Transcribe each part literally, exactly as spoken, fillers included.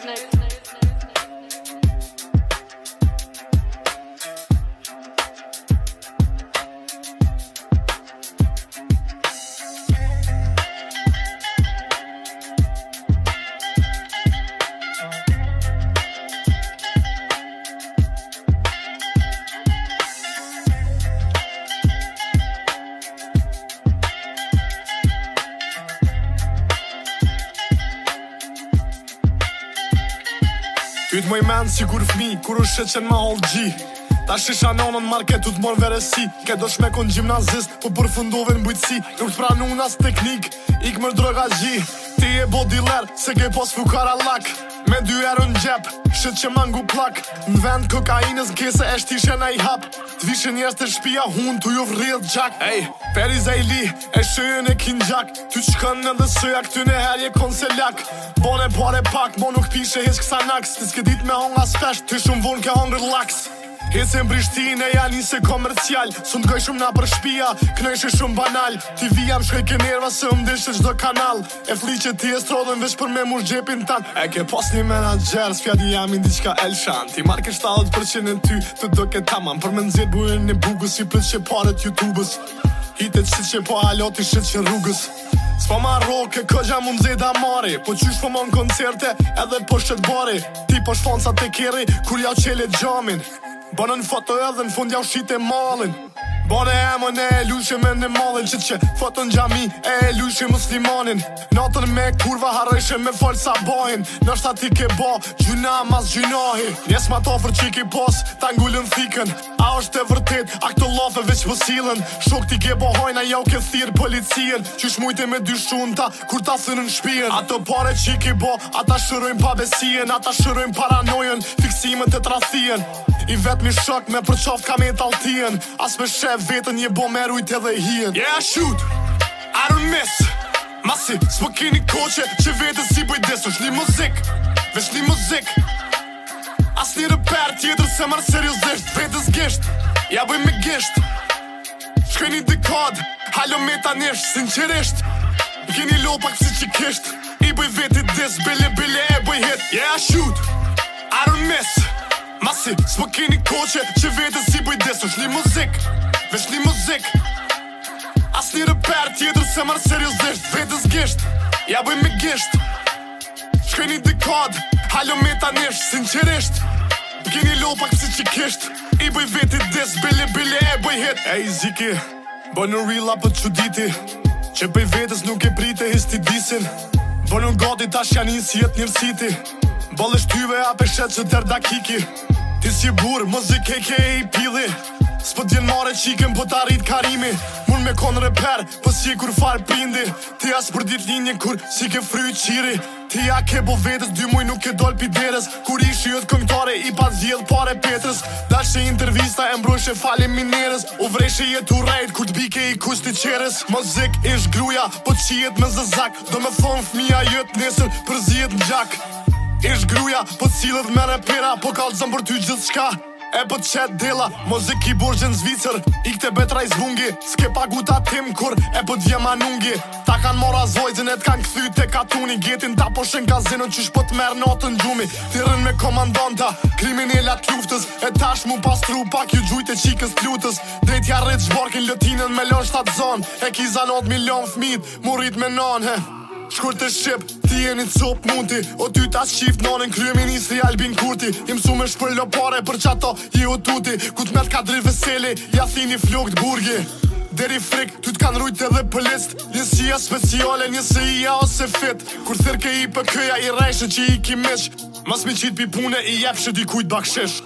Pyt moj men si kur fmi, kur u sheqen ma hol gji. Ta shisha nonën market u t'mon veresi. Ke do shme kon gjimnazist, po përfundove n'bujtësi. Nuk t'pranu nas teknik, ik mër droga gji. Ti e bo dealer, se ke pos fukara lak. Me dy erë n'gjep, shit që mangu plak. Në vend kokainës n'kese e shtishe na i hap. T'vishe njerës të shpia hun, tu ju vrillë gjak. Ej, peri zajli, e shëjën e kin gjak. Ty qkën në dhe sëja, këty në herje konselak. Bone pare pak, mo nuk pishe hiç kësa naks. Ti s'ke dit me honga s'fesht, ty shumë vonë ke hongër laks. Hece në Prishtinë e janë njëse komercial. Sun t'goj shumë na për shpia, knojshe shumë banal. Ti vijam shkoj ke nerva se më ndishe qdo kanal. E fli që ti e strodhen veç për me mush gjepin tan. E ke pos një menager, s'fjadi jam i diqka elshan. Ti marke shtatëdhjetë përqind e ty, të do ke tamam. Për me nëzirë bujën e bugës, i plët që paret YouTubës. Hitet shit që po aloti shit që rrugës. S'po ma roke, këgja mu mzeda mari. Po qysh po mon koncerte, edhe po shet bari. Ti po shfonca te keri, kur jau qelet gjamin. Bone në foto edhe në fund jau shite malin. Bone emën e e lushe me në malin. Qit që foto në gjami e e lushe muslimanin. Natën me kurva harreshe me folë sa bajin. Nështë ati ke bo, gjuna mas gjunahi. Njes ma tofer që ki pos, ta ngullën thikën. A është e vërtet, a këto lafe veç pësilën. Shok ti ke bo hojna, jau ke thirë policien. Qysh mujte me dy shunta, kur ta thënë në shpien. Ato pare që ki bo, ata shërojnë pa besien. Ata shërojnë paranojen, fiksimet e trathien. I vet mi shok me për qoft ka me taltien. As me shef vetën je bo me rujt edhe hien. Yeah, shoot, I don't miss. Masi, s'po keni koqe që vetën si bëj dis. Është një muzik, vesh një muzik. As një reper tjetër se marrë seriosisht. Vetës gisht, ja bëj me gisht. Shkoj një dekad, halo me tanisht, sinqerisht. Keni lo pak si që kisht. I bëj vetit dis, bile bile e bëj hit. Yeah, shoot, I don't miss. Masi, s'po keni koqe që vetën si bëj dis. Është një muzik, vesh një muzik. As një reper tjetër se marrë seriosisht. Vetës gisht, ja bëj me gisht. Shkoj një dekad, halo me tanisht, sinqerisht. Keni lo pak si që kisht. I bëj vetit dis, bile bile e bëj hit. Ej ziki, bo në real apo t'quditi. Që bëj vetës nuk e prite histi disin. Bo në gati tash janë si jet njërsiti. Bolle shtyve a peshet që der dakiki. Ti si bur, muzik e ke e i pili. S'po t'jen mare qiken po t'arrit karimi. Mun me kon reper, po si kur far prindi. Ti as për dit linje kur si ke fry qiri. Ti ja ke bo vetës, dy muj nuk ke dol pi deres. Kur ishi jët këngtare i pa zjedh pare petrës. Dashe intervista e mbrojshe fali mineres. U vreshe jet u rejt kur t'bike i kusti qeres. Muzik ish gruja, po qijet me zëzak. Do me thonë fmija jët nesër për zjet në gjak. Ish gruja, po cilët me repera. Po kalzëm për ty gjithë shka. E po t'qet dela, muzik i borgjën zvicër. I këte betra i zvungi, s'ke pagu ta tim kur e po t'vje manungi. Ta kan mora zvojzën e t'kan këthy te katuni. Getin ta po shen kazinon qysh po t'mer natën gjumi. Ti rën me komandanta, kriminelat luftës. E tash mu pastru pak ju gjujt e qikës t'lutës. Drejt ja rrit zhbarkin lëtinën me lon shtat zon. E ki zanot milion fmit, mu rrit me non he. Shkur të shqip, ti jeni cop mundi. O ty ta qift nonën kryeministri Albin Kurti. I msu me shpërlo pare për qato i o tuti. Ku t'met kadri veseli, ja thini flokt burgi. Deri frik, ty t'kan rujt edhe pëllist. Njësia speciale, njësia ose fit. Kur thirke i për këja i rejshë që i ki mish. Mas mi qit pi pune i jepshë dikujt bakshish.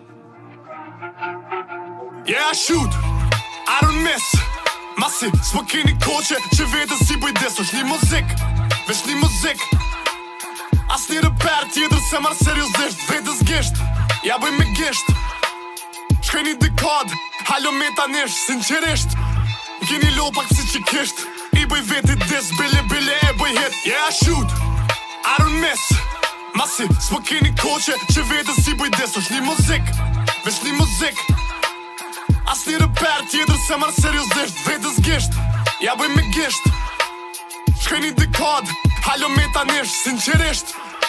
Yeah, shoot, I don't miss. Masi, s'po keni koqe që vetës si bëj dis. Është një muzik, vesh një muzik. As një reper tjetër se marrë seriosisht. Vetës gisht, ja bëj me gisht. Shkoj një dekad, halo me tanisht, sinqerisht. Keni lo pak si që kisht. I bëj vetit dis, bile bile e bëj hit. Yeah, shoot, I don't miss. Masi, s'po keni koqe që vetës si bëj dis. Është një muzik, vesh një muzik. As një reper tjetër se marrë seriosisht. Vetës gisht, ja bëj me gisht. Shkoj një dekad, halo me tanisht, sinqerisht.